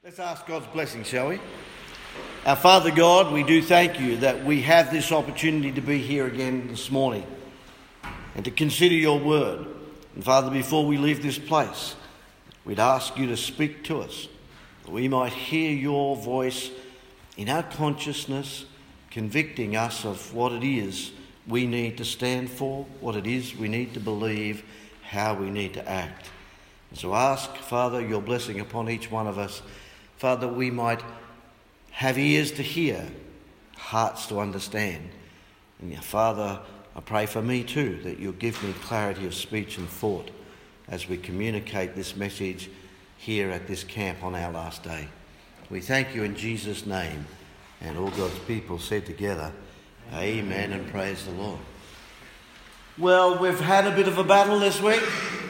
Let's ask God's blessing, shall we? Our Father God, we do thank you that we have this opportunity to be here again this morning and to consider your word. And Father, before we leave this place, we'd ask you to speak to us, that we might hear your voice in our consciousness, convicting us of what it is we need to stand for, what it is we need to believe, how we need to act. And so ask, Father, your blessing upon each one of us, Father, we might have ears to hear, hearts to understand. And Father, I pray for me too, that you'll give me clarity of speech and thought as we communicate this message here at this camp on our last day. We thank you in Jesus' name. And all God's people said together, Amen and praise the Lord. Well, we've had a bit of a battle this week.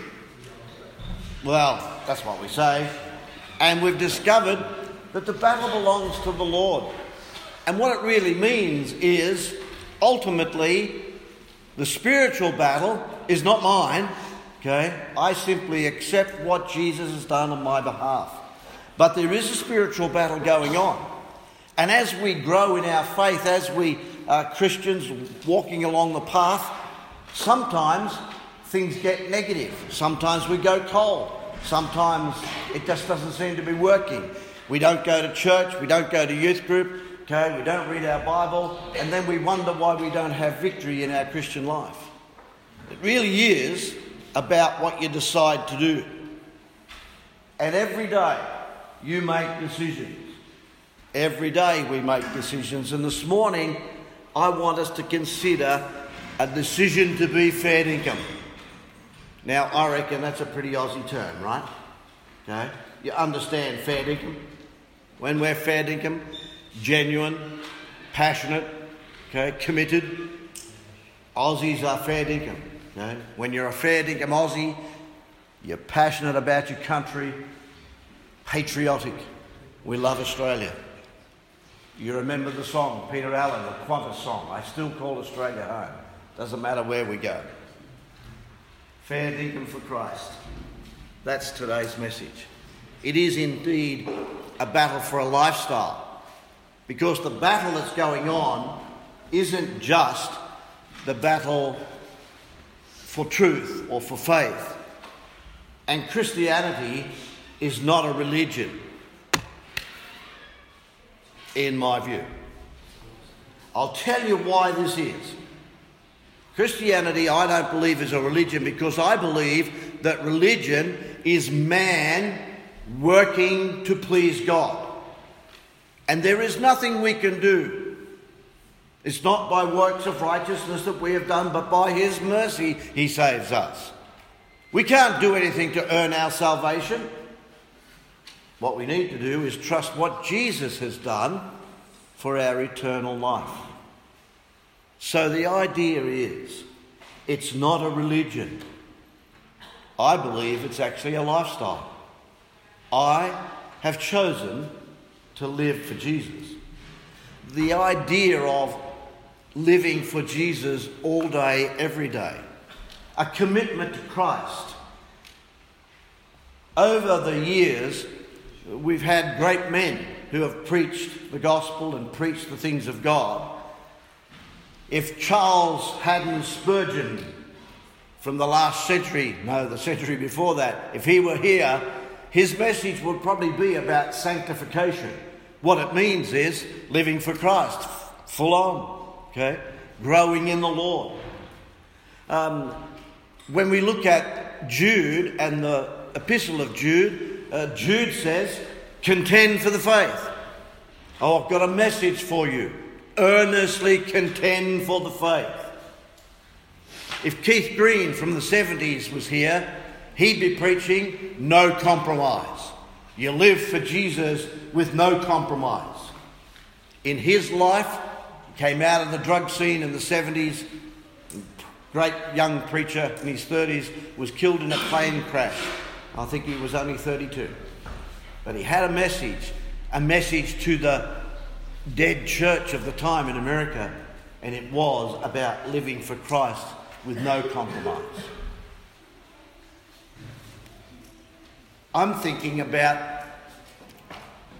Well, that's what we say. And we've discovered that the battle belongs to the Lord. And what it really means is, ultimately, the spiritual battle is not mine, okay? I simply accept what Jesus has done on my behalf. But there is a spiritual battle going on. And as we grow in our faith, as we are Christians walking along the path, sometimes things get negative. Sometimes we go cold. Sometimes it just doesn't seem to be working. We don't go to church, we don't go to youth group, okay, we don't read our Bible, and then we wonder why we don't have victory in our Christian life. It really is about what you decide to do. And every day you make decisions. Every day we make decisions. And this morning I want us to consider a decision to be fair dinkum. Now, I reckon that's a pretty Aussie term, right? Okay? You understand fair dinkum? When we're fair dinkum, genuine, passionate, okay, committed, Aussies are fair dinkum. Okay? When you're a fair dinkum Aussie, you're passionate about your country, patriotic. We love Australia. You remember the song, Peter Allen, the Qantas song, I still call Australia home. Doesn't matter where we go. Fair dinkum for Christ. That's today's message. It is indeed a battle for a lifestyle, because the battle that's going on isn't just the battle for truth or for faith. And Christianity is not a religion, in my view. I'll tell you why this is. Christianity, I don't believe, is a religion, because I believe that religion is man working to please God. And there is nothing we can do. It's not by works of righteousness that we have done, but by his mercy he saves us. We can't do anything to earn our salvation. What we need to do is trust what Jesus has done for our eternal life. So the idea is, it's not a religion. I believe it's actually a lifestyle. I have chosen to live for Jesus. The idea of living for Jesus all day, every day. A commitment to Christ. Over the years, we've had great men who have preached the gospel and preached the things of God. If Charles Haddon Spurgeon from the last century, no, the century before that, if he were here, his message would probably be about sanctification. What it means is living for Christ, full on, okay? Growing in the Lord. When we look at Jude and the epistle of Jude, Jude says, contend for the faith. Oh, I've got a message for you. Earnestly contend for the faith. If Keith Green from the 70s was here, he'd be preaching no compromise. You live for Jesus with no compromise. In his life, he came out of the drug scene in the 70s. Great young preacher in his 30s was killed in a plane crash. I think he was only 32. But he had a message to the dead church of the time in America, and it was about living for Christ with no compromise. I'm thinking about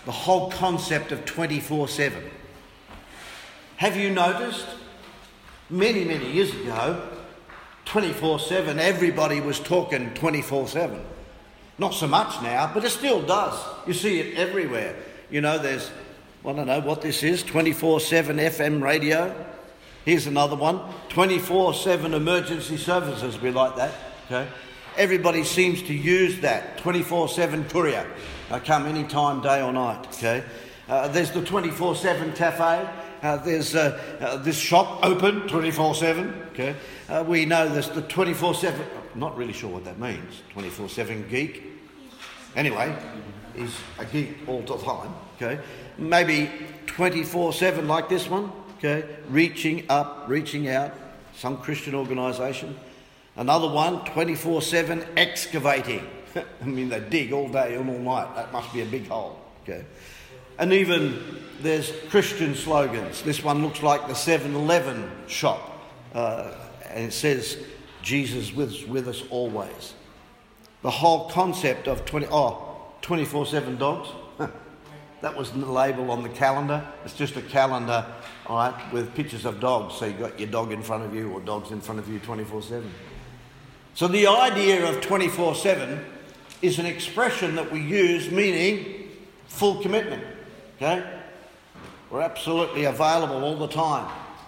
the whole concept of 24/7. Have you noticed? Many, many years ago, 24/7, everybody was talking 24/7. Not so much now, but it still does. You see it everywhere. You know, there's, I don't know what this is, 24/7 FM radio. Here's another one, 24/7 emergency services. We like that, okay? Everybody seems to use that, 24/7 courier. I come any time, day or night, okay? There's the 24/7 cafe. There's this shop open 24/7, okay? We know there's the 24/7, I'm not really sure what that means, 24/7 geek. Anyway, he's a geek all the time, okay? Maybe 24/7 like this one, okay? Reaching up, reaching out, some Christian organisation. Another one, 24/7 excavating. I mean, they dig all day and all night. That must be a big hole, okay? And even there's Christian slogans. This one looks like the 7-Eleven shop. And it says, Jesus with us always. The whole concept of 24/7 dogs. That was the label on the calendar. It's just a calendar, all right, with pictures of dogs. So you've got your dog in front of you or dogs in front of you 24/7. So the idea of 24/7 is an expression that we use meaning full commitment. Okay? We're absolutely available all the time.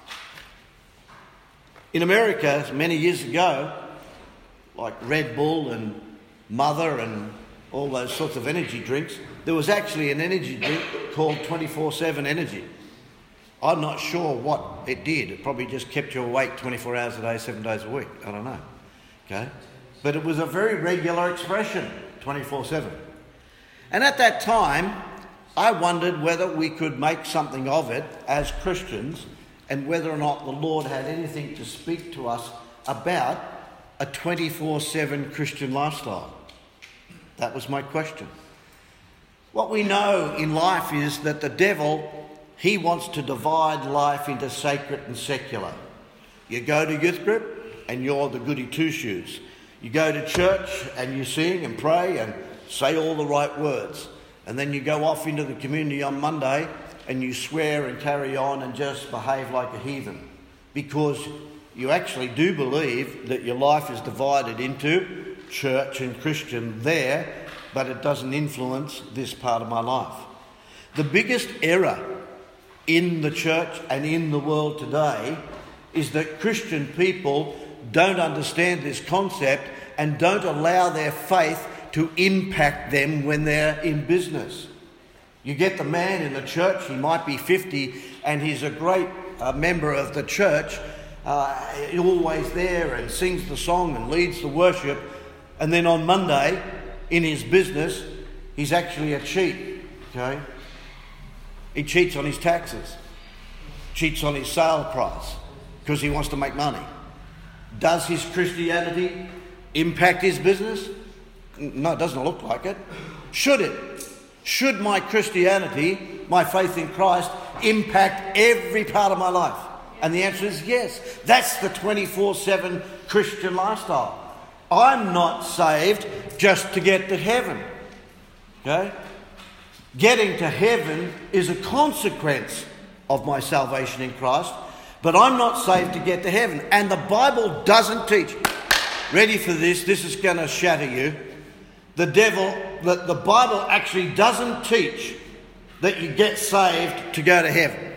In America, many years ago, like Red Bull and Mother and all those sorts of energy drinks, there was actually an energy drink called 24/7 Energy. I'm not sure what it did. It probably just kept you awake 24 hours a day, 7 days a week. I don't know. Okay? But it was a very regular expression, 24/7. And at that time, I wondered whether we could make something of it as Christians and whether or not the Lord had anything to speak to us about a 24/7 Christian lifestyle. That was my question. What we know in life is that the devil, he wants to divide life into sacred and secular. You go to youth group and you're the goody two-shoes. You go to church and you sing and pray and say all the right words. And then you go off into the community on Monday and you swear and carry on and just behave like a heathen. Because you actually do believe that your life is divided into church and Christian there, but it doesn't influence this part of my life. The biggest error in the church and in the world today is that Christian people don't understand this concept and don't allow their faith to impact them when they're in business. You get the man in the church, he might be 50 and he's a great member of the church, always there and sings the song and leads the worship, and then on Monday in his business he's actually a cheat, okay? He cheats on his taxes, cheats on his sale price because he wants to make money. Does his Christianity impact his business? No, it doesn't look like it. Should it? Should my Christianity, my faith in Christ, impact every part of my life? And the answer is yes. That's the 24/7 Christian lifestyle. I'm not saved just to get to heaven. Okay? Getting to heaven is a consequence of my salvation in Christ, but I'm not saved to get to heaven. And the Bible doesn't teach. Ready for this? This is going to shatter you. The Bible actually doesn't teach that you get saved to go to heaven.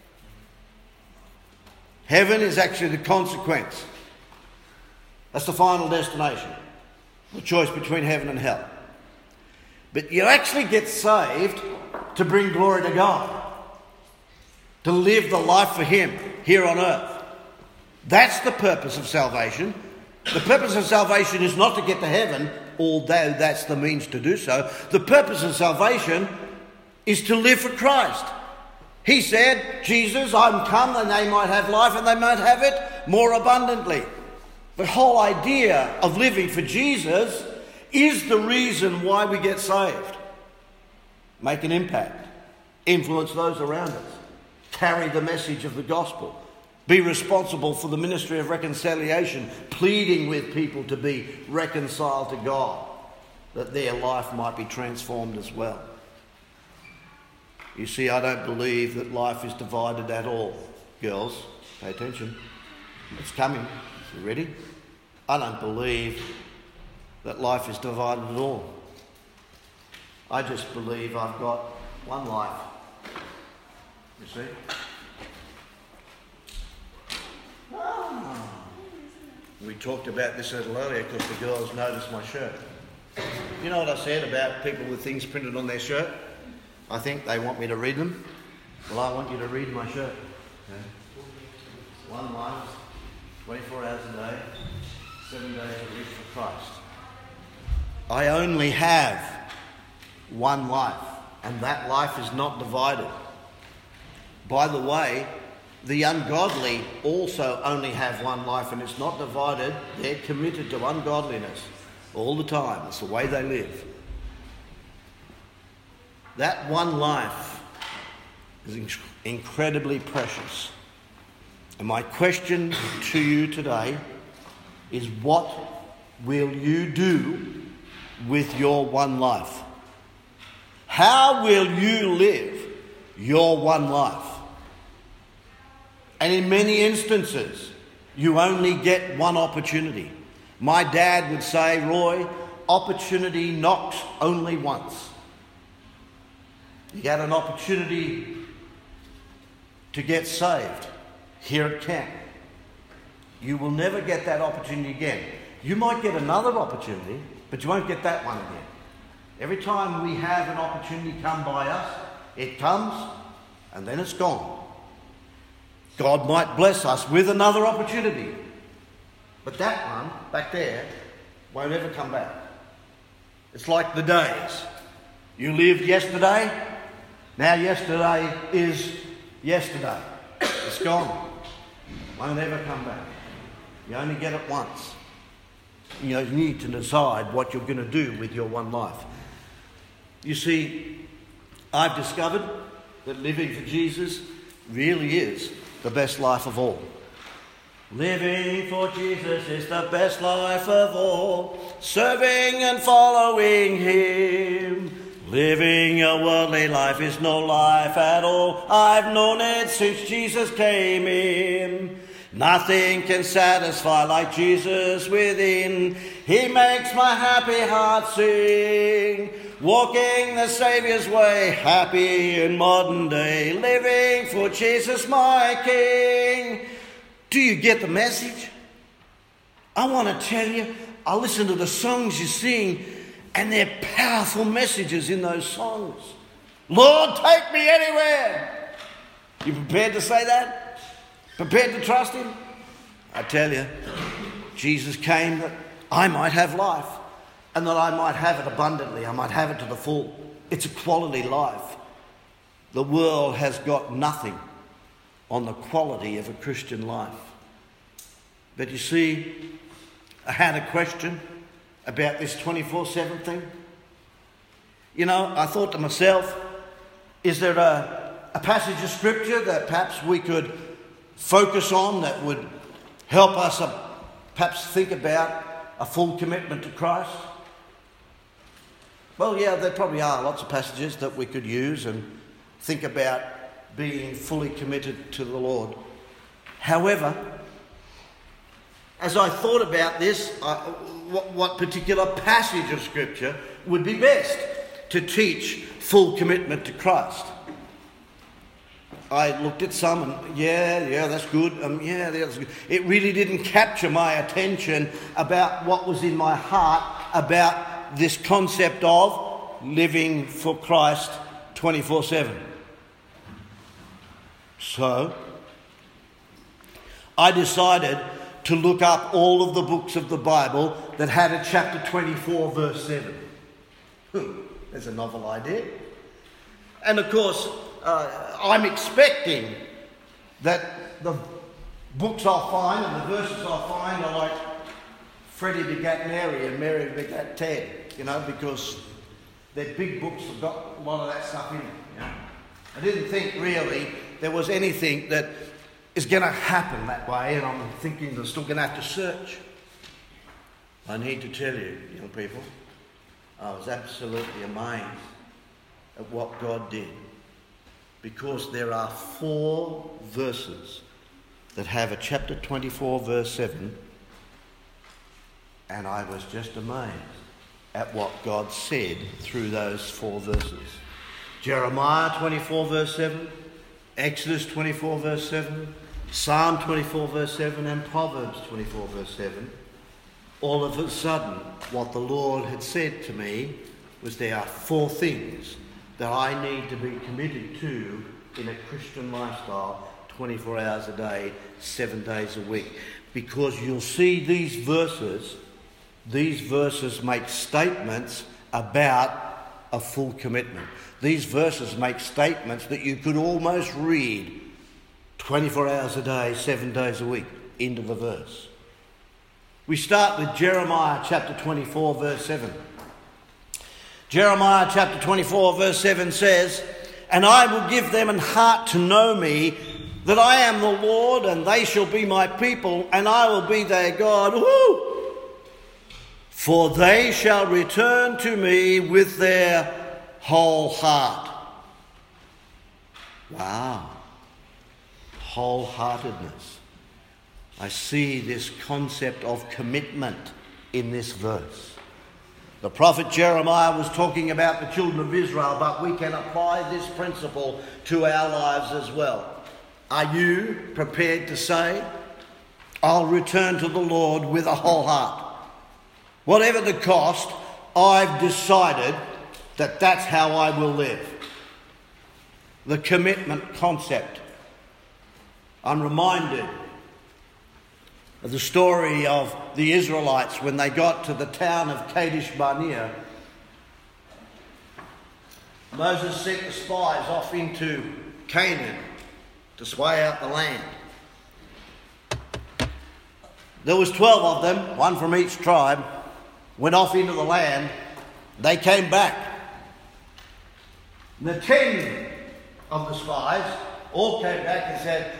Heaven is actually the consequence. That's the final destination. The choice between heaven and hell. But you actually get saved to bring glory to God. To live the life for Him here on earth. That's the purpose of salvation. The purpose of salvation is not to get to heaven, although that's the means to do so. The purpose of salvation is to live for Christ. He said, Jesus, I'm come that they might have life and they might have it more abundantly. The whole idea of living for Jesus is the reason why we get saved. Make an impact. Influence those around us. Carry the message of the gospel. Be responsible for the ministry of reconciliation, pleading with people to be reconciled to God, that their life might be transformed as well. You see, I don't believe that life is divided at all. Girls, pay attention. It's coming. You ready? I don't believe that life is divided at all. I just believe I've got one life. You see? We talked about this a little earlier because the girls noticed my shirt. You know what I said about people with things printed on their shirt? I think they want me to read them. Well, I want you to read my shirt. Okay. One life, 24 hours a day, 7 days a week for Christ. I only have one life, and that life is not divided. By the way, the ungodly also only have one life, and it's not divided. They're committed to ungodliness all the time. It's the way they live. That one life is incredibly precious. And my question to you today is, what will you do with your one life? How will you live your one life? And in many instances, you only get one opportunity. My dad would say, Roy, opportunity knocks only once. You get an opportunity to get saved here at camp. You will never get that opportunity again. You might get another opportunity, but you won't get that one again. Every time we have an opportunity come by us, it comes and then it's gone. God might bless us with another opportunity, but that one back there won't ever come back. It's like the days. You lived yesterday, now yesterday is yesterday. It's gone. Won't ever come back. You only get it once. You need to decide what you're going to do with your one life. You see, I've discovered that living for Jesus really is the best life of all. Living for Jesus is the best life of all. Serving and following Him. Living a worldly life is no life at all. I've known it since Jesus came in. Nothing can satisfy like Jesus within. He makes my happy heart sing. Walking the Saviour's way, happy in modern day. Living for Jesus my King. Do you get the message? I want to tell you, I listen to the songs you sing, and they're powerful messages in those songs. Lord, take me anywhere. You prepared to say that? Prepared to trust Him? I tell you, Jesus came that I might have life, and that I might have it abundantly. I might have it to the full. It's a quality life. The world has got nothing on the quality of a Christian life. But you see, I had a question about this 24/7 thing. You know, I thought to myself, is there a passage of scripture that perhaps we could focus on that would help us perhaps think about a full commitment to Christ? Well, yeah, there probably are lots of passages that we could use and think about being fully committed to the Lord. However, as I thought about this, what particular passage of Scripture would be best to teach full commitment to Christ? I looked at some and, yeah, that's good. That's good. It really didn't capture my attention about what was in my heart about this concept of living for Christ 24/7. So, I decided to look up all of the books of the Bible that had a chapter 24 verse 7. There's a novel idea. And of course, I'm expecting that the books I'll find and the verses I'll find are like Freddie begat Mary and Mary begat Ted, because they're big books that have got a lot of that stuff in it. I didn't think really there was anything that is going to happen that way, and I'm thinking I'm still going to have to search. I need to tell you, young people, I was absolutely amazed at what God did. because there are 4 verses that have a chapter 24 verse 7, and I was just amazed at what God said through those 4 verses. Jeremiah 24 verse 7, Exodus 24 verse 7, Psalm 24 verse 7 and Proverbs 24 verse 7. All of a sudden, what the Lord had said to me was there are 4 things that I need to be committed to in a Christian lifestyle 24 hours a day, 7 days a week. Because you'll see these verses make statements about a full commitment. These verses make statements that you could almost read 24 hours a day, 7 days a week into the verse. We start with Jeremiah chapter 24 verse 7. Jeremiah chapter 24 verse 7 says, "And I will give them an heart to know me, that I am the Lord, and they shall be my people, and I will be their God. Woo! For they shall return to me with their whole heart." Wow. Wholeheartedness. I see this concept of commitment in this verse. The prophet Jeremiah was talking about the children of Israel, but we can apply this principle to our lives as well. Are you prepared to say, "I'll return to the Lord with a whole heart. Whatever the cost, I've decided that that's how I will live"? The commitment concept. I'm reminded of the story of the Israelites when they got to the town of Kadesh Barnea. Moses sent the spies off into Canaan to spy out the land. There was 12 of them, one from each tribe, went off into the land. They came back. And the 10 of the spies all came back and said,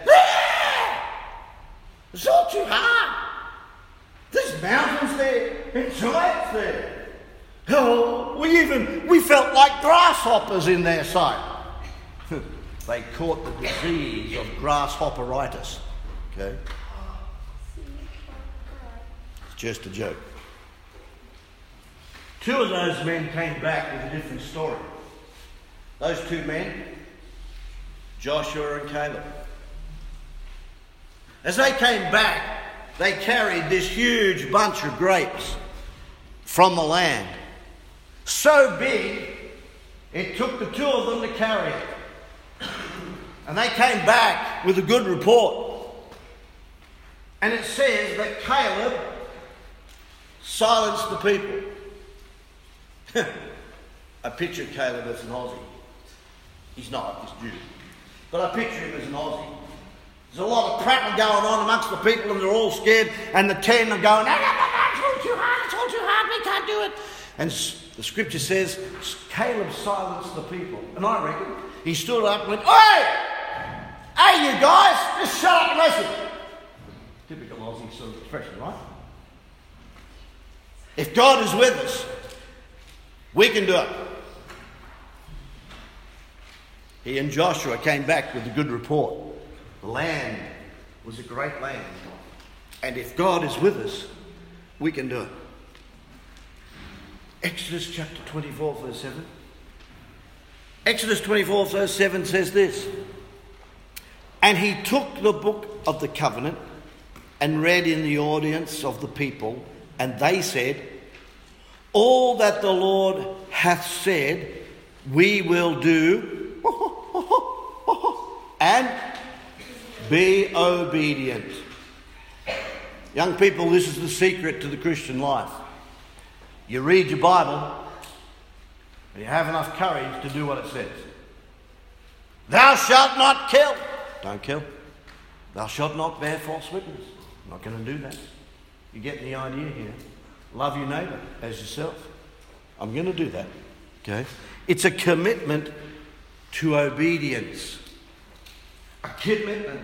"It's all too hard. There's mountains there and giants there. Oh, we felt like grasshoppers in their sight." They caught the disease of grasshopperitis. Okay? It's just a joke. 2 of those men came back with a different story. Those 2 men, Joshua and Caleb. As they came back, they carried this huge bunch of grapes from the land. So big, it took the 2 of them to carry it. And they came back with a good report. And it says that Caleb silenced the people. I picture Caleb as an Aussie. He's not, he's Jewish. But I picture him as an Aussie. There's a lot of prattle going on amongst the people, and they're all scared. And the 10 are going, "No, it's all too hard, we can't do it." And the scripture says Caleb silenced the people. And I reckon he stood up and went, Hey, you guys, just shut up and listen." Typical Aussie sort of expression, right? If God is with us, we can do it. He and Joshua came back with a good report. The land was a great land. And if God is with us, we can do it. Exodus chapter 24 verse 7. Exodus 24 verse 7 says this: "And he took the book of the covenant and read in the audience of the people, and they said, 'All that the Lord hath said, we will do, and be obedient.'" Young people, this is the secret to the Christian life. You read your Bible, and you have enough courage to do what it says. "Thou shalt not kill." Don't kill. "Thou shalt not bear false witness." I'm not going to do that. You're getting the idea here. Love your neighbour as yourself. I'm going to do that. Okay? It's a commitment to obedience. A commitment,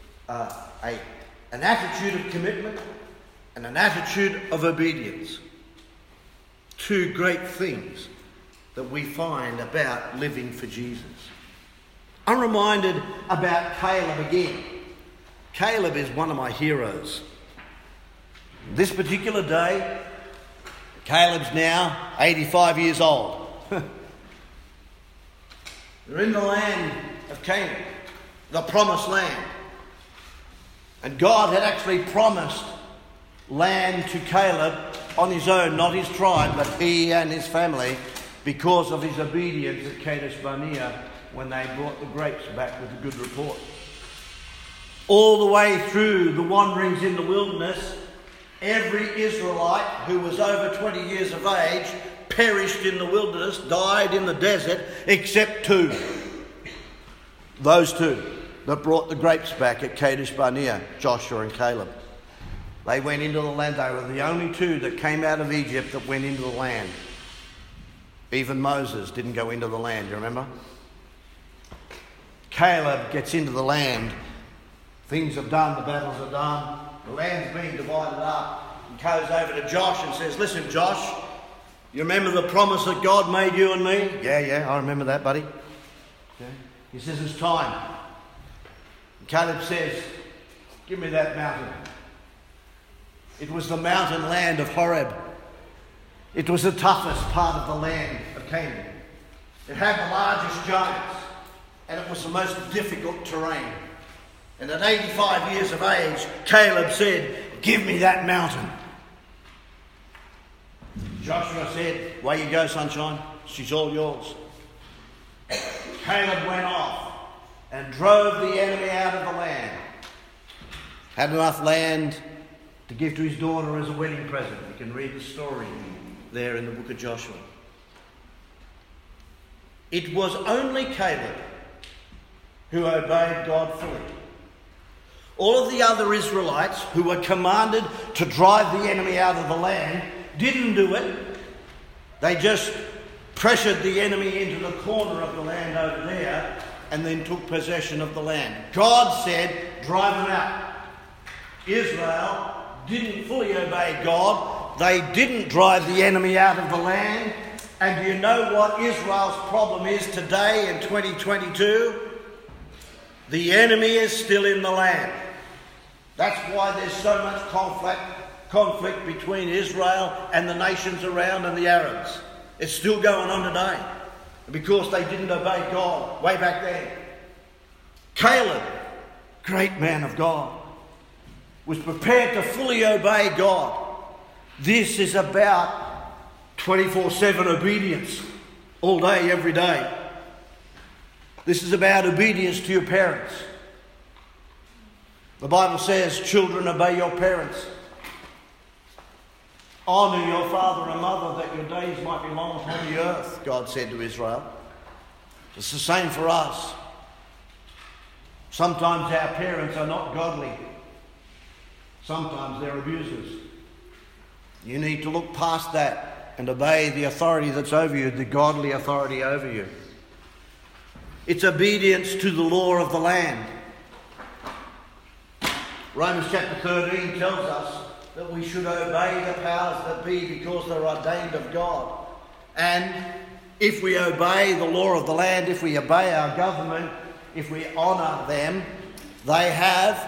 an attitude of commitment and an attitude of obedience. 2 great things that we find about living for Jesus. I'm reminded about Caleb again. Caleb is one of my heroes. This particular day, Caleb's now 85 years old. They're in the land of Canaan, the promised land. And God had actually promised land to Caleb on his own, not his tribe, but he and his family, because of his obedience at Kadesh Barnea when they brought the grapes back with a good report. All the way through the wanderings in the wilderness, every Israelite who was over 20 years of age perished in the wilderness, died in the desert, except two. Those two that brought the grapes back at Kadesh Barnea, Joshua and Caleb. They went into the land. They were the only two that came out of Egypt that went into the land. Even Moses didn't go into the land, you remember? Caleb gets into the land. Things are done, the battles are done, the land's being divided up. He goes over to Josh and says, listen, Josh, you remember the promise that God made you and me? Yeah, I remember that, buddy. Okay. He says, it's time. And Caleb says, give me that mountain. It was the mountain land of Horeb. It was the toughest part of the land of Canaan. It had the largest giants, and it was the most difficult terrain. And at 85 years of age, Caleb said, give me that mountain. Joshua said, away you go, sunshine. She's all yours. Caleb went off and drove the enemy out of the land. Had enough land to give to his daughter as a wedding present. You can read the story there in the book of Joshua. It was only Caleb who obeyed God fully. All of the other Israelites who were commanded to drive the enemy out of the land didn't do it. They just pressured the enemy into the corner of the land over there and then took possession of the land. God said, drive them out. Israel didn't fully obey God. They didn't drive the enemy out of the land. And do you know what Israel's problem is today in 2022? The enemy is still in the land. That's why there's so much conflict between Israel and the nations around and the Arabs. It's still going on today because they didn't obey God way back then. Caleb, great man of God, was prepared to fully obey God. This is about 24/7 obedience, all day, every day. This is about obedience to your parents. The Bible says, children, obey your parents. Honour your father and mother that your days might be long upon the earth, God said to Israel. It's the same for us. Sometimes our parents are not godly. Sometimes they're abusers. You need to look past that and obey the authority that's over you, the godly authority over you. It's obedience to the law of the land. Romans chapter 13 tells us that we should obey the powers that be because they're ordained of God. And if we obey the law of the land, if we obey our government, if we honour them, they have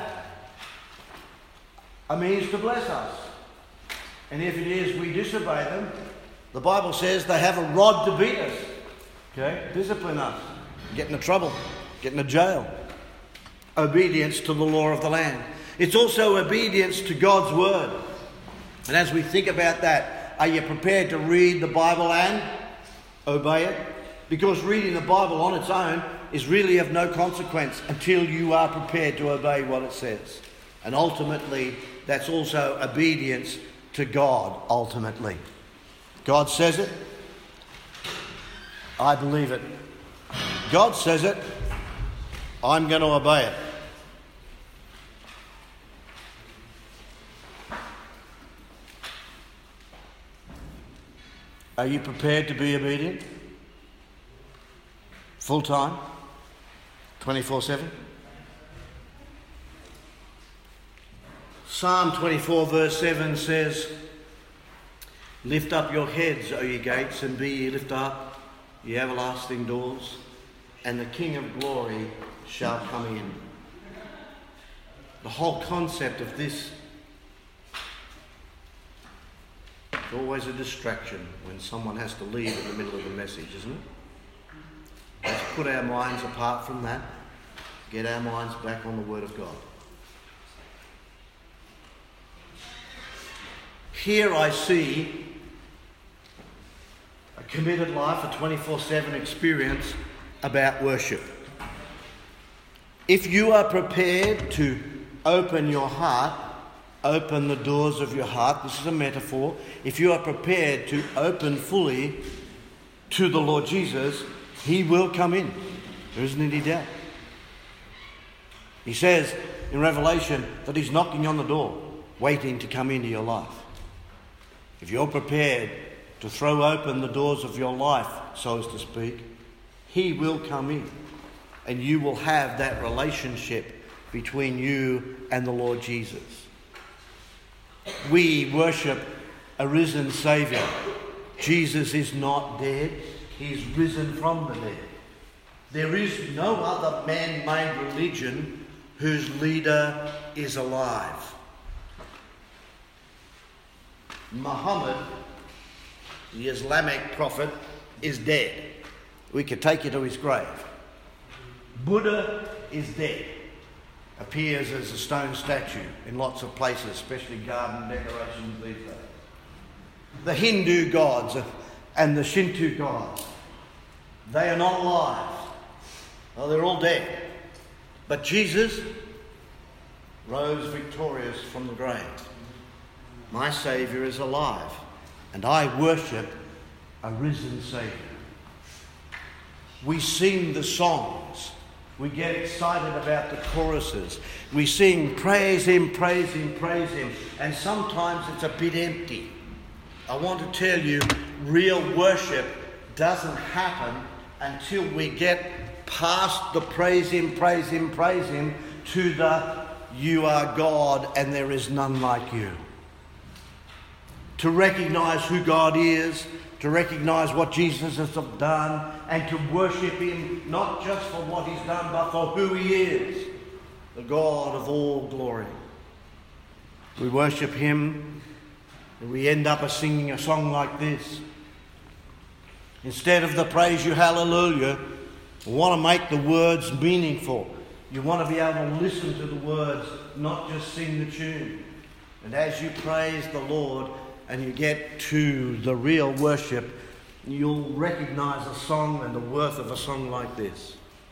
a means to bless us. And if it is we disobey them, the Bible says they have a rod to beat us. Okay? Discipline us. Get into trouble. Get into jail. Obedience to the law of the land. It's also obedience to God's word. And as we think about that, are you prepared to read the Bible and obey it? Because reading the Bible on its own is really of no consequence until you are prepared to obey what it says. And ultimately, that's also obedience to God, ultimately. God says it. I believe it. God says it. I'm going to obey it. Are you prepared to be obedient? Full time? 24/7? Psalm 24 verse 7 says, lift up your heads, O ye gates, and be ye lift up, ye everlasting doors, and the King of glory shall come in. The whole concept of this is always a distraction when someone has to leave in the middle of the message, isn't it? Let's put our minds apart from that, get our minds back on the Word of God. Here I see a committed life, a 24/7 experience about worship. If you are prepared to open your heart, open the doors of your heart, this is a metaphor. If you are prepared to open fully to the Lord Jesus, He will come in. There isn't any doubt. He says in Revelation that He's knocking on the door, waiting to come into your life. If you're prepared to throw open the doors of your life, so as to speak, He will come in. And you will have that relationship between you and the Lord Jesus. We worship a risen Saviour. Jesus is not dead. He's risen from the dead. There is no other man-made religion whose leader is alive. Muhammad, the Islamic prophet, is dead. We could take you to his grave. Buddha is dead. Appears as a stone statue in lots of places, especially garden decorations these days. The Hindu gods and the Shinto gods, they are not alive. Oh, they're all dead. But Jesus rose victorious from the grave. My Saviour is alive, and I worship a risen Saviour. We sing the songs. We get excited about the choruses. We sing, praise Him, praise Him, praise Him. And sometimes it's a bit empty. I want to tell you, real worship doesn't happen until we get past the praise Him, praise Him, praise Him to the you are God and there is none like you. To recognise who God is, to recognise what Jesus has done, and to worship Him not just for what He's done, but for who He is, the God of all glory. We worship Him, and we end up singing a song like this. Instead of the praise you hallelujah, we want to make the words meaningful. You want to be able to listen to the words, not just sing the tune. And as you praise the Lord, and you get to the real worship, you'll recognise a song and the worth of a song like this.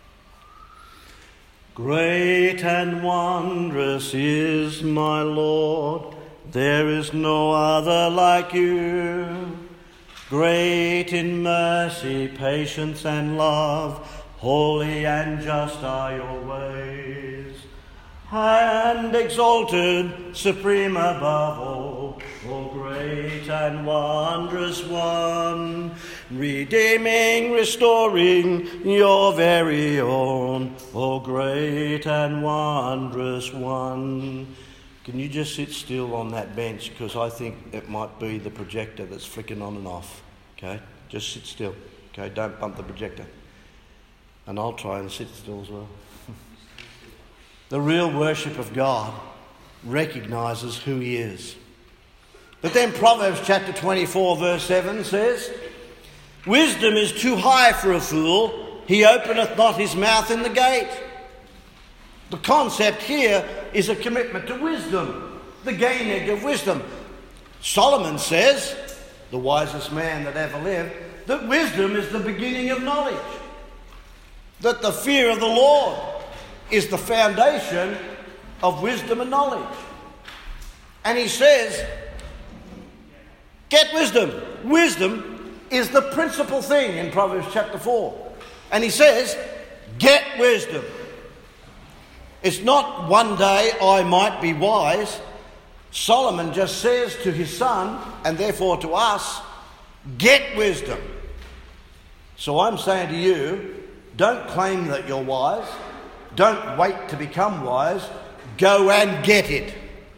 Great and wondrous is my Lord, there is no other like you. Great in mercy, patience and love, holy and just are your ways. And exalted, supreme above all, O great and wondrous one, redeeming, restoring your very own, O great and wondrous one. Can you just sit still on that bench, because I think it might be the projector that's flicking on and off. Okay, just sit still. Okay, don't bump the projector. And I'll try and sit still as well. The real worship of God recognises who He is. But then Proverbs chapter 24 verse 7 says, wisdom is too high for a fool, he openeth not his mouth in the gate. The concept here is a commitment to wisdom, the gaining of wisdom. Solomon says, the wisest man that ever lived, that wisdom is the beginning of knowledge. That the fear of the Lord is the foundation of wisdom and knowledge. And he says, get wisdom. Wisdom is the principal thing in Proverbs chapter 4. And he says, get wisdom. It's not one day I might be wise. Solomon just says to his son, and therefore to us, get wisdom. So I'm saying to you, don't claim that you're wise. Don't wait to become wise. Go and get it.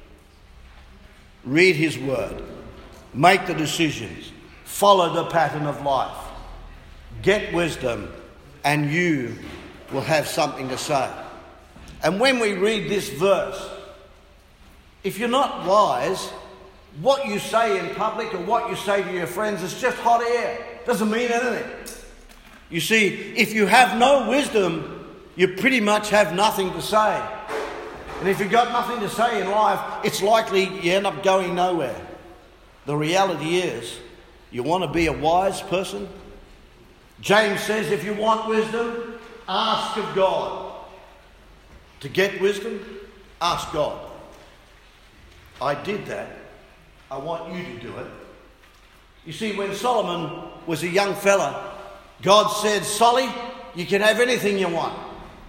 Read His word. Make the decisions. Follow the pattern of life. Get wisdom and you will have something to say. And when we read this verse, if you're not wise, what you say in public or what you say to your friends is just hot air. Doesn't mean anything. You see, if you have no wisdom, you pretty much have nothing to say. And if you've got nothing to say in life, it's likely you end up going nowhere. The reality is, you want to be a wise person? James says, if you want wisdom, ask of God. To get wisdom, ask God. I did that. I want you to do it. You see, when Solomon was a young fella, God said, Solly, you can have anything you want.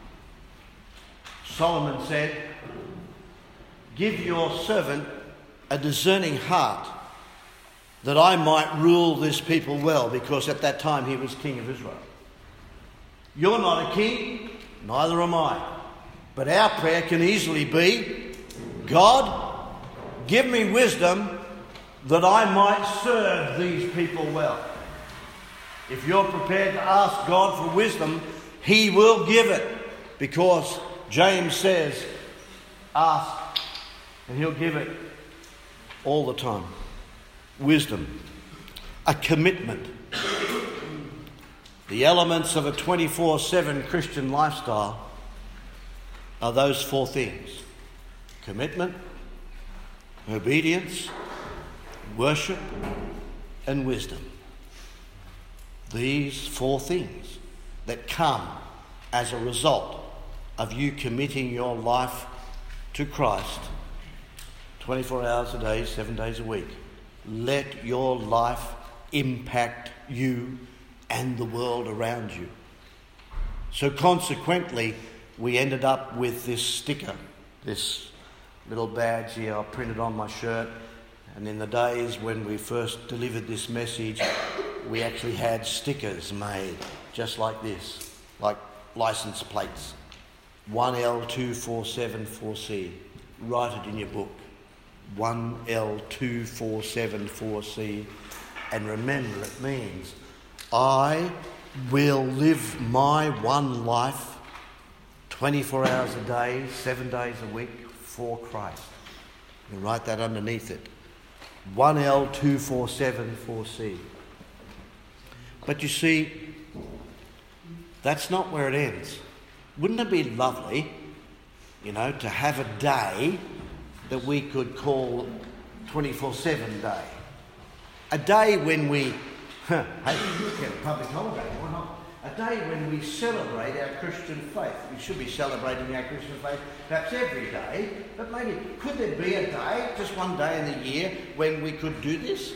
Solomon said, give your servant a discerning heart, that I might rule this people well, because at that time he was king of Israel. You're not a king, neither am I. But our prayer can easily be, God, give me wisdom that I might serve these people well. If you're prepared to ask God for wisdom, he will give it, because James says, ask and he'll give it all the time. Wisdom, a commitment. The elements of a 24/7 Christian lifestyle are those four things: commitment, obedience, worship, and wisdom. These four things that come as a result of you committing your life to Christ 24 hours a day, 7 days a week. Let your life impact you and the world around you. So consequently, we ended up with this sticker, this little badge here I printed on my shirt. And in the days when we first delivered this message, we actually had stickers made just like this, like license plates. 1L2474C. Write it in your book. 1L2474C. And remember, it means I will live my one life 24 hours a day, 7 days a week for Christ. You write that underneath it. 1L2474C. But you see, that's not where it ends. Wouldn't it be lovely, to have a day that we could call 24/7 day? A day when we, hey, get a public holiday, why not? A day when we celebrate our Christian faith. We should be celebrating our Christian faith perhaps every day, but maybe could there be a day, just one day in the year, when we could do this?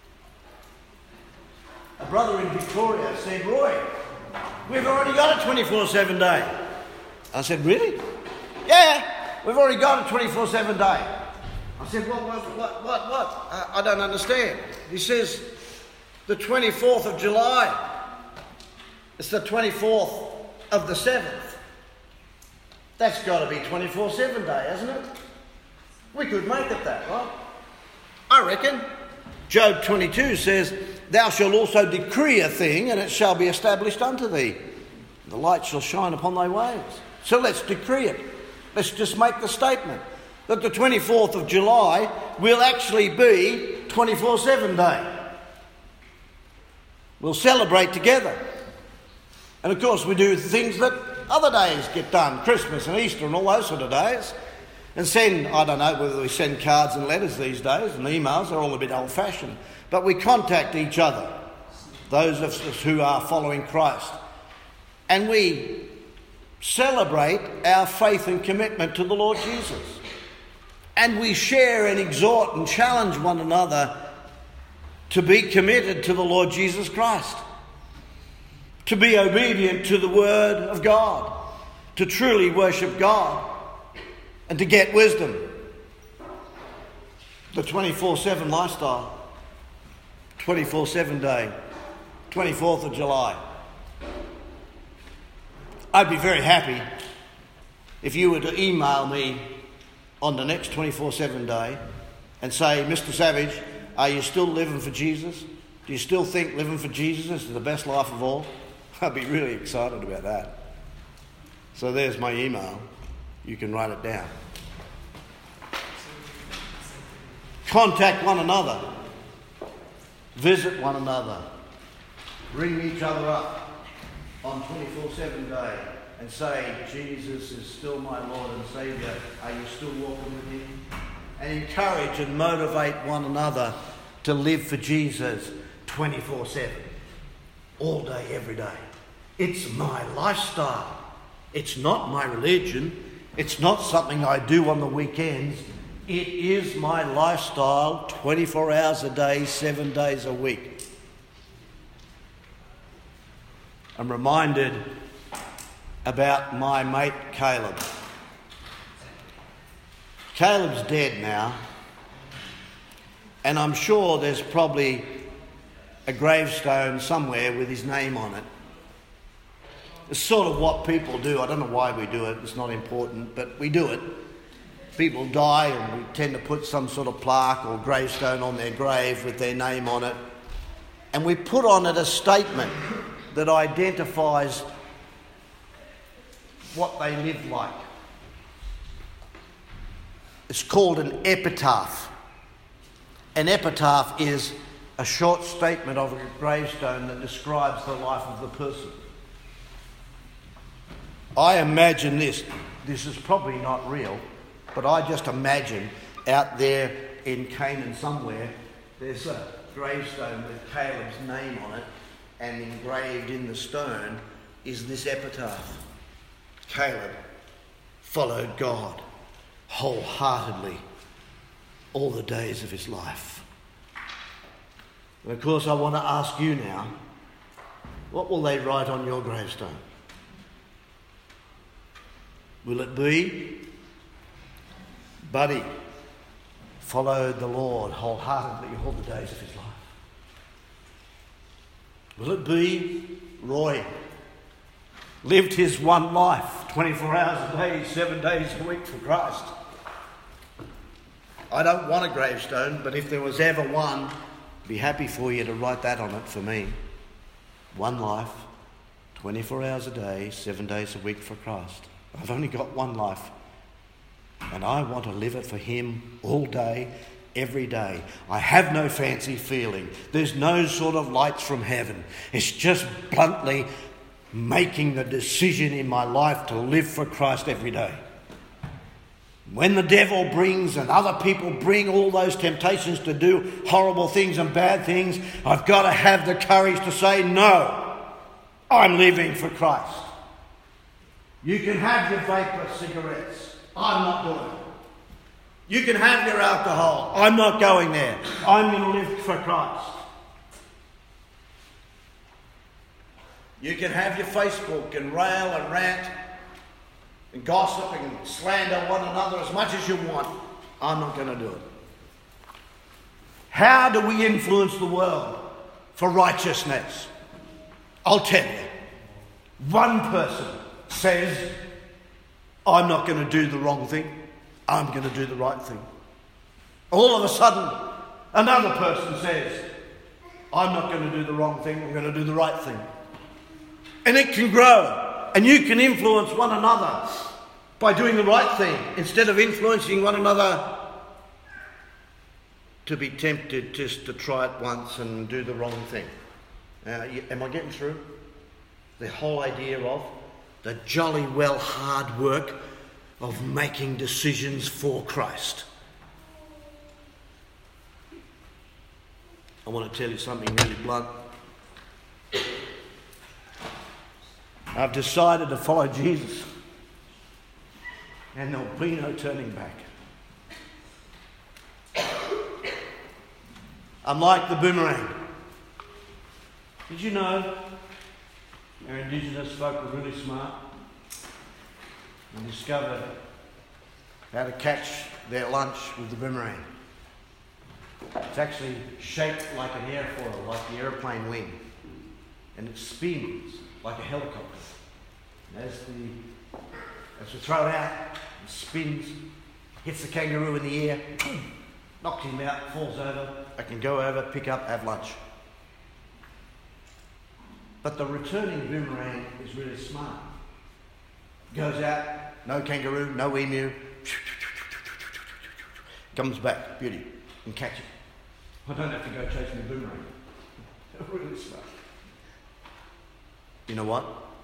A brother in Victoria said, Roy, we've already got a 24/7 day. I said, really? Yeah, we've already got a 24/7 day. I said, what? I don't understand. He says, the 24th of July. It's the 24th of the 7th. That's got to be 24/7 day, hasn't it? We could make it that, right? I reckon. Job 22 says, thou shalt also decree a thing, and it shall be established unto thee. The light shall shine upon thy ways. So let's decree it. Let's just make the statement that the 24th of July will actually be 24/7 day. We'll celebrate together. And of course we do things that other days get done, Christmas and Easter and all those sort of days. And send, I don't know whether we send cards and letters these days and emails, they're all a bit old-fashioned. But we contact each other, those of us who are following Christ. And we celebrate our faith and commitment to the Lord Jesus. And we share and exhort and challenge one another to be committed to the Lord Jesus Christ, to be obedient to the Word of God, to truly worship God, and to get wisdom. The 24/7 lifestyle, 24/7 day, 24th of July. I'd be very happy if you were to email me on the next 24/7 day and say, Mr. Savage, are you still living for Jesus? Do you still think living for Jesus is the best life of all? I'd be really excited about that. So there's my email. You can write it down. Contact one another. Visit one another. Ring each other up on 24/7 day and say, Jesus is still my Lord and Saviour. Are you still walking with Him? And encourage and motivate one another to live for Jesus 24/7. All day, every day. It's my lifestyle. It's not my religion. It's not something I do on the weekends. It is my lifestyle 24 hours a day, 7 days a week. I'm reminded about my mate Caleb. Caleb's dead now, and I'm sure there's probably a gravestone somewhere with his name on it. It's sort of what people do. I don't know why we do it. It's not important, but we do it. People die and we tend to put some sort of plaque or gravestone on their grave with their name on it. And we put on it a statement that identifies what they lived like. It's called an epitaph. An epitaph is a short statement of a gravestone that describes the life of the person. I imagine this. This is probably not real, but I just imagine out there in Canaan somewhere, there's a gravestone with Caleb's name on it, and engraved in the stone is this epitaph. Caleb followed God wholeheartedly all the days of his life. And of course I want to ask you now, what will they write on your gravestone? Will it be, Buddy followed the Lord wholeheartedly all the days of his life? Will it be, Roy lived his one life, 24 hours a day, 7 days a week for Christ? I don't want a gravestone, but if there was ever one, I'd be happy for you to write that on it for me. One life, 24 hours a day, 7 days a week for Christ. I've only got one life, and I want to live it for Him all day, every day. I have no fancy feeling. There's no sort of lights from heaven. It's just bluntly making the decision in my life to live for Christ every day. When the devil brings and other people bring all those temptations to do horrible things and bad things, I've got to have the courage to say, no, I'm living for Christ. You can have your vapor cigarettes. I'm not doing it. You can have your alcohol. I'm not going there. I'm going to live for Christ. You can have your Facebook and rail and rant and gossip and slander one another as much as you want. I'm not going to do it. How do we influence the world for righteousness? I'll tell you. One person says, I'm not going to do the wrong thing. I'm going to do the right thing. All of a sudden, another person says, I'm not going to do the wrong thing. I'm going to do the right thing. And it can grow. And you can influence one another by doing the right thing instead of influencing one another to be tempted just to try it once and do the wrong thing. Am I getting through? The whole idea of the jolly well hard work of making decisions for Christ. I want to tell you something really blunt. I've decided to follow Jesus, and there'll be no turning back. I'm like the boomerang. Did you know our Indigenous folk were really smart and discovered how to catch their lunch with the boomerang? It's actually shaped like an airfoil, like the airplane wing, and it spins like a helicopter. And as we throw it out, it spins, hits the kangaroo in the air, knocks him out, falls over. I can go over, pick up, have lunch. But the returning boomerang is really smart. Goes out, no kangaroo, no emu. Comes back, beauty, and catch it. I don't have to go chasing the boomerang. They're really smart. You know what?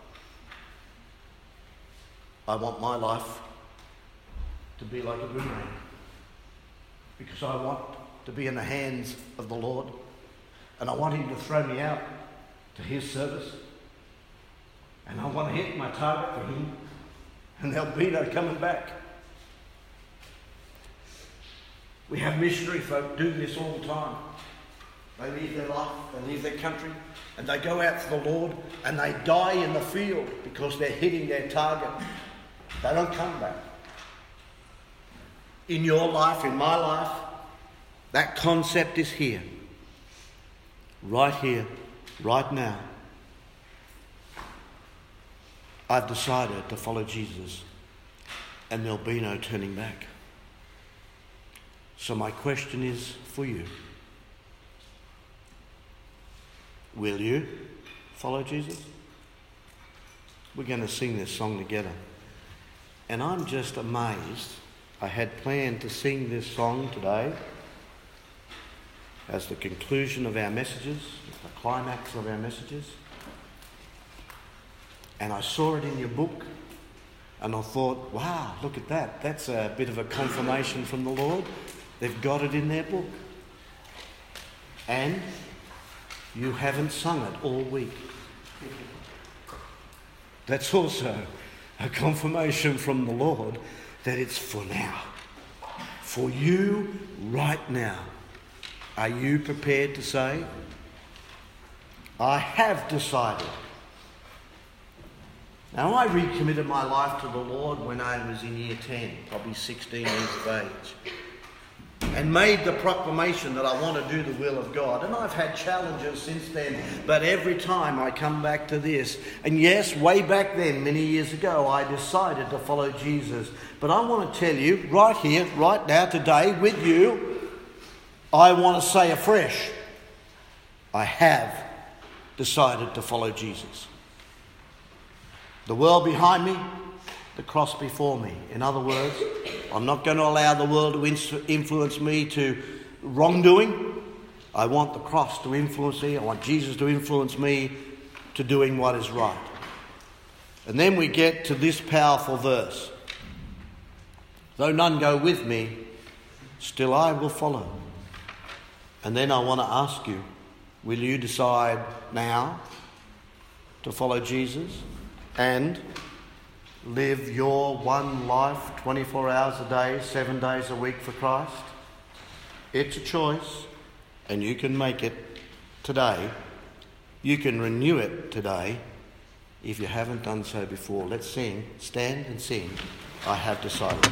I want my life to be like a boomerang. Because I want to be in the hands of the Lord. And I want him to throw me out to his service. And I want to hit my target for him. And there'll be no coming back. We have missionary folk doing this all the time. They leave their life, they leave their country, and they go out for the Lord, and they die in the field because they're hitting their target. They don't come back. In your life, in my life, that concept is here. Right here, right now. I've decided to follow Jesus, and there'll be no turning back. So my question is for you. Will you follow Jesus? We're going to sing this song together. And I'm just amazed. I had planned to sing this song today as the conclusion of our messages, the climax of our messages. And I saw it in your book, and I thought, wow, look at that. That's a bit of a confirmation from the Lord. They've got it in their book. And you haven't sung it all week. That's also a confirmation from the Lord that it's for now. For you right now. Are you prepared to say, I have decided? Now, I recommitted my life to the Lord when I was in year 10, probably 16 years of age, and made the proclamation that I want to do the will of God. And I've had challenges since then, but every time I come back to this. And yes, way back then, many years ago, I decided to follow Jesus. But I want to tell you, right here, right now, today, with you, I want to say afresh, I have decided to follow Jesus. The world behind me, the cross before me. In other words, I'm not going to allow the world to influence me to wrongdoing. I want the cross to influence me. I want Jesus to influence me to doing what is right. And then we get to this powerful verse. Though none go with me, still I will follow. And then I want to ask you, will you decide now to follow Jesus and live your one life 24 hours a day, 7 days a week for Christ? It's a choice, and you can make it today. You can renew it today if you haven't done so before. Let's sing. Stand and sing. I have decided.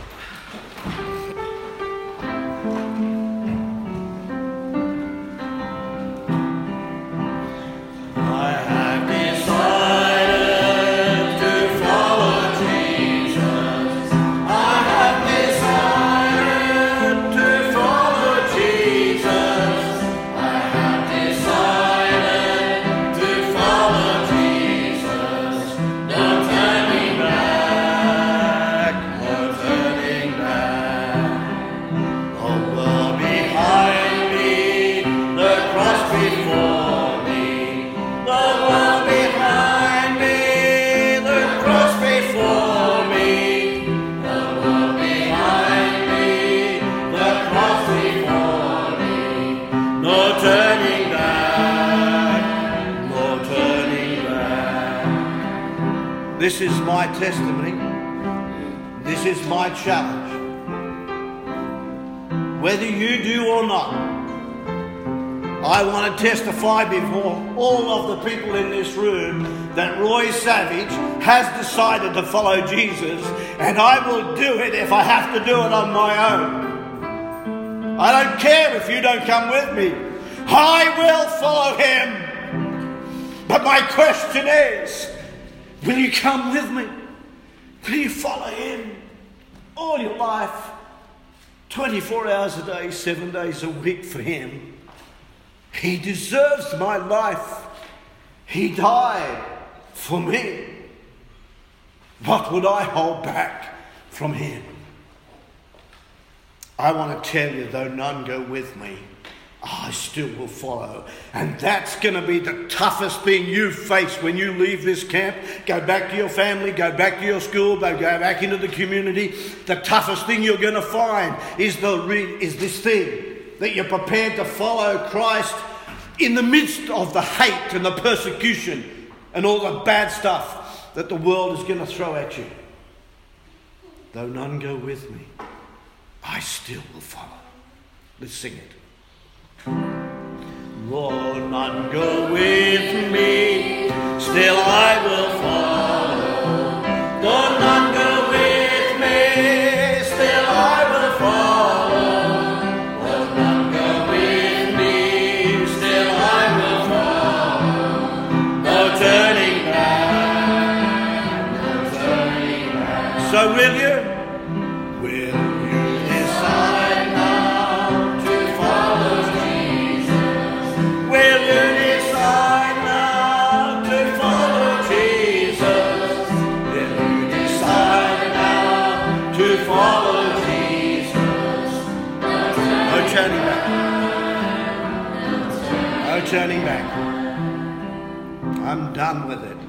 This is my testimony. This is my challenge. Whether you do or not, I want to testify before all of the people in this room that Roy Savage has decided to follow Jesus, and I will do it if I have to do it on my own. I don't care if you don't come with me. I will follow him. But my question is, will you come with me? Will you follow him all your life? 24 hours a day, 7 days a week for him. He deserves my life. He died for me. What would I hold back from him? I want to tell you, though none go with me, I still will follow. And that's going to be the toughest thing you face when you leave this camp. Go back to your family, go back to your school, go back into the community. The toughest thing you're going to find is this thing, that you're prepared to follow Christ in the midst of the hate and the persecution and all the bad stuff that the world is going to throw at you. Though none go with me, I still will follow. Let's sing it. Though none go with me, still I will follow. Though none go with me, still I will follow. Though none go with me, still I will follow. No turning back, no turning back. So will you? Turning back. I'm done with it.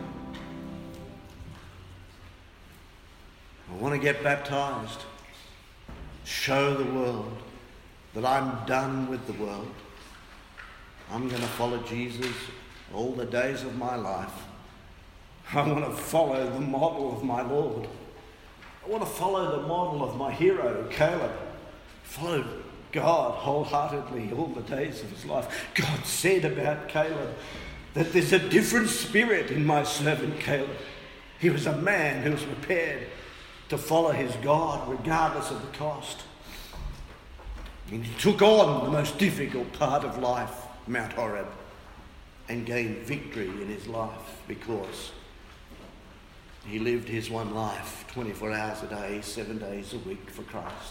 I want to get baptized. Show the world that I'm done with the world. I'm going to follow Jesus all the days of my life. I want to follow the model of my Lord. I want to follow the model of my hero, Caleb. Follow God wholeheartedly all the days of his life. God said about Caleb that there's a different spirit in my servant Caleb. He was a man who was prepared to follow his God regardless of the cost. And he took on the most difficult part of life, Mount Horeb, and gained victory in his life because he lived his one life 24 hours a day, 7 days a week for Christ.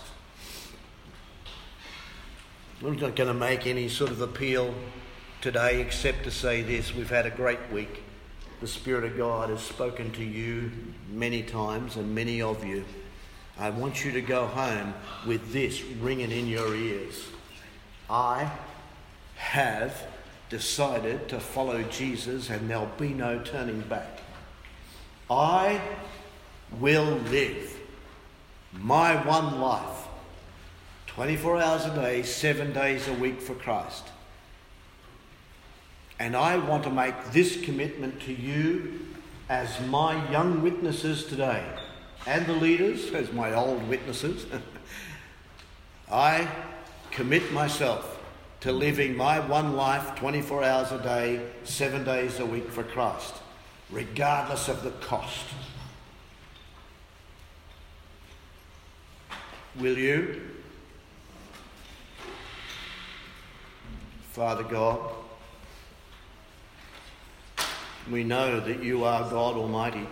I'm not going to make any sort of appeal today except to say this. We've had a great week. The Spirit of God has spoken to you many times, and many of you. I want you to go home with this ringing in your ears. I have decided to follow Jesus, and there'll be no turning back. I will live my one life 24 hours a day, 7 days a week for Christ. And I want to make this commitment to you as my young witnesses today, and the leaders as my old witnesses. I commit myself to living my one life 24 hours a day, 7 days a week for Christ, regardless of the cost. Will you? Father God, we know that you are God Almighty,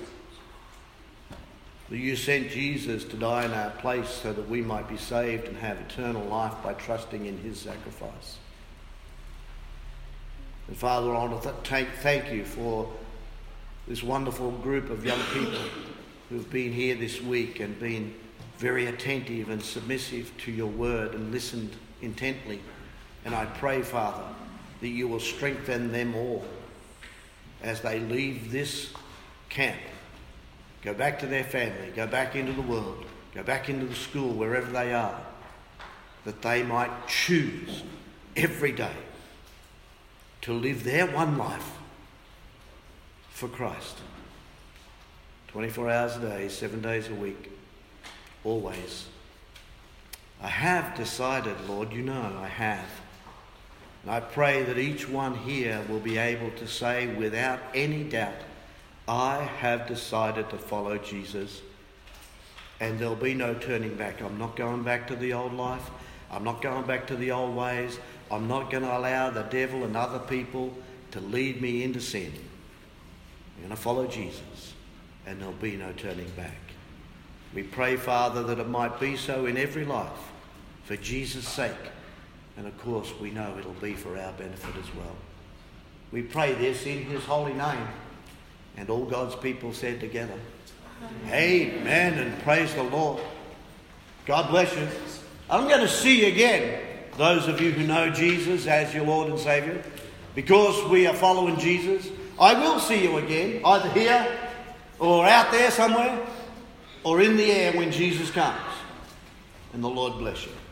that you sent Jesus to die in our place so that we might be saved and have eternal life by trusting in his sacrifice. And Father, I want to thank you for this wonderful group of young people who have been here this week and been very attentive and submissive to your word and listened intently. And I pray, Father, that you will strengthen them all as they leave this camp, go back to their family, go back into the world, go back into the school, wherever they are, that they might choose every day to live their one life for Christ. 24 hours a day, 7 days a week, always. I have decided, Lord, you know I have. And I pray that each one here will be able to say without any doubt, I have decided to follow Jesus, and there'll be no turning back. I'm not going back to the old life. I'm not going back to the old ways. I'm not going to allow the devil and other people to lead me into sin. I'm going to follow Jesus, and there'll be no turning back. We pray, Father, that it might be so in every life for Jesus' sake. And of course, we know it'll be for our benefit as well. We pray this in his holy name. And all God's people said together, Amen, and praise the Lord. God bless you. I'm going to see you again, those of you who know Jesus as your Lord and Saviour. Because we are following Jesus, I will see you again, either here or out there somewhere, or in the air when Jesus comes. And the Lord bless you.